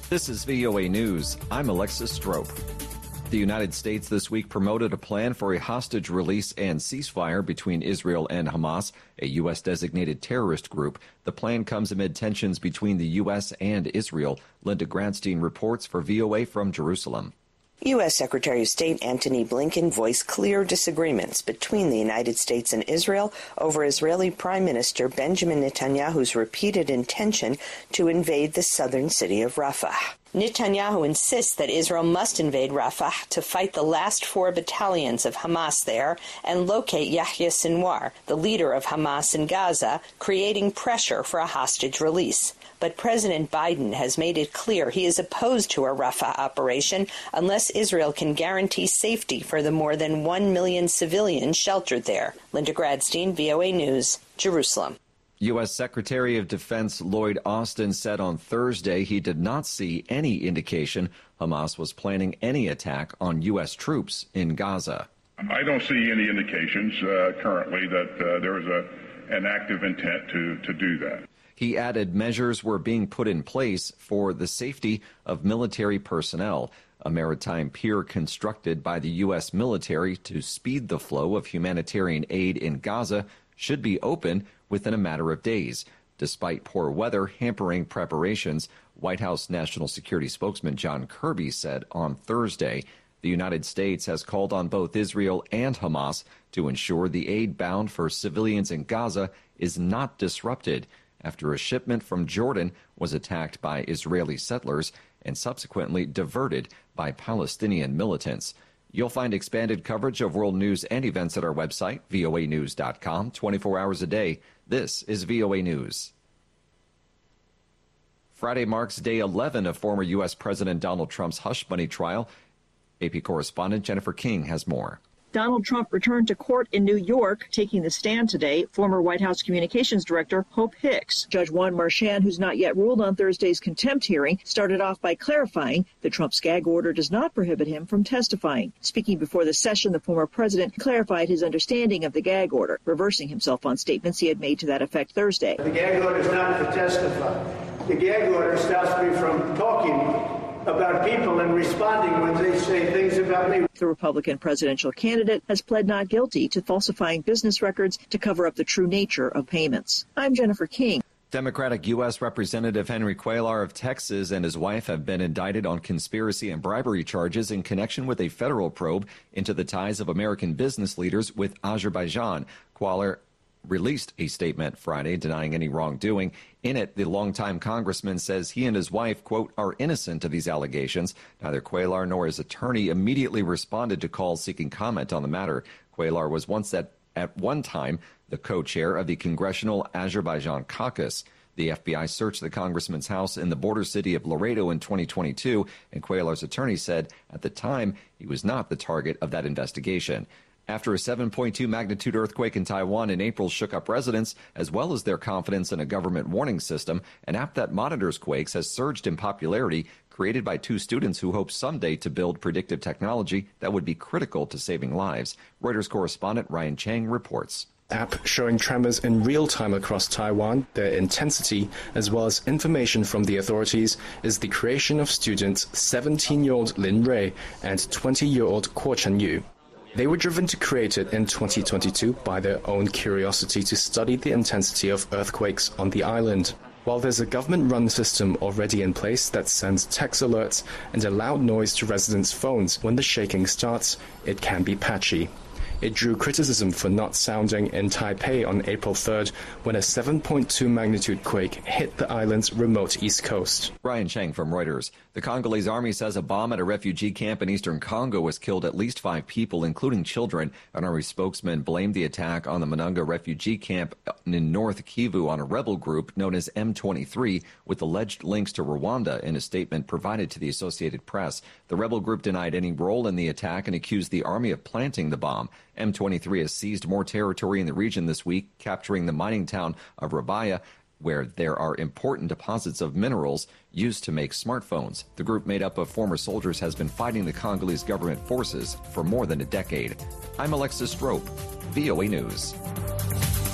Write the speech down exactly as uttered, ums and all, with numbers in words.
This is V O A News. I'm Alexis Strope. The United States this week promoted a plan for a hostage release and ceasefire between Israel and Hamas, a U S-designated terrorist group. The plan comes amid tensions between the U S and Israel. Linda Gradstein reports for V O A from Jerusalem. U S. Secretary of State Antony Blinken voiced clear disagreements between the United States and Israel over Israeli Prime Minister Benjamin Netanyahu's repeated intention to invade the southern city of Rafah. Netanyahu insists that Israel must invade Rafah to fight the last four battalions of Hamas there and locate Yahya Sinwar, the leader of Hamas in Gaza, creating pressure for a hostage release. But President Biden has made it clear he is opposed to a Rafah operation unless Israel can guarantee safety for the more than one million civilians sheltered there. Linda Gradstein, V O A News, Jerusalem. U S. Secretary of Defense Lloyd Austin said on Thursday he did not see any indication Hamas was planning any attack on U S troops in Gaza. I don't see any indications uh, currently that uh, there is a, an active intent to, to do that. He added measures were being put in place for the safety of military personnel. A maritime pier constructed by the U S military to speed the flow of humanitarian aid in Gaza should be open within a matter of days. Despite poor weather hampering preparations, White House National Security spokesman John Kirby said on Thursday the United States has called on both Israel and Hamas to ensure the aid bound for civilians in Gaza is not disrupted after a shipment from Jordan was attacked by Israeli settlers and subsequently diverted by Palestinian militants. You'll find expanded coverage of world news and events at our website, V O A news dot com, twenty-four hours a day. This is V O A News. Friday marks day eleven of former U S. President Donald Trump's hush money trial. A P correspondent Jennifer King has more. Donald Trump returned to court in New York, taking the stand today. Former White House Communications Director Hope Hicks. Judge Juan Marchand, who's not yet ruled on Thursday's contempt hearing, started off by clarifying that Trump's gag order does not prohibit him from testifying. Speaking before the session, the former president clarified his understanding of the gag order, reversing himself on statements he had made to that effect Thursday. The gag order is not to testify. The gag order stops me from talking about people and responding when they say things about me. The Republican presidential candidate has pled not guilty to falsifying business records to cover up the true nature of payments. I'm Jennifer King. Democratic U S. Representative Henry Cuellar of Texas and his wife have been indicted on conspiracy and bribery charges in connection with a federal probe into the ties of American business leaders with Azerbaijan. Cuellar released a statement Friday denying any wrongdoing. In it, the longtime congressman says he and his wife, quote, are innocent of these allegations. Neither Cuellar nor his attorney immediately responded to calls seeking comment on the matter. Cuellar was once at, at one time the co-chair of the Congressional Azerbaijan Caucus. The F B I searched the congressman's house in the border city of Laredo in twenty twenty-two, and Cuellar's attorney said at the time he was not the target of that investigation. After a seven point two magnitude earthquake in Taiwan in April shook up residents, as well as their confidence in a government warning system, an app that monitors quakes has surged in popularity, created by two students who hope someday to build predictive technology that would be critical to saving lives. Reuters correspondent Ryan Chang reports. App showing tremors in real time across Taiwan, their intensity, as well as information from the authorities, is the creation of students seventeen-year-old Lin Rui and twenty-year-old Kuo Chenyu. They were driven to create it in twenty twenty-two by their own curiosity to study the intensity of earthquakes on the island. While there's a government-run system already in place that sends text alerts and a loud noise to residents' phones when the shaking starts, it can be patchy. It drew criticism for not sounding in Taipei on April third when a seven point two magnitude quake hit the island's remote east coast. Ryan Chang from Reuters. The Congolese army says a bomb at a refugee camp in eastern Congo has killed at least five people, including children. An army spokesman blamed the attack on the Monunga refugee camp in North Kivu on a rebel group known as M twenty-three, with alleged links to Rwanda in a statement provided to the Associated Press. The rebel group denied any role in the attack and accused the army of planting the bomb. M twenty-three has seized more territory in the region this week, capturing the mining town of Rabaya, where there are important deposits of minerals used to make smartphones. The group, made up of former soldiers, has been fighting the Congolese government forces for more than a decade. I'm Alexis Strope, V O A News.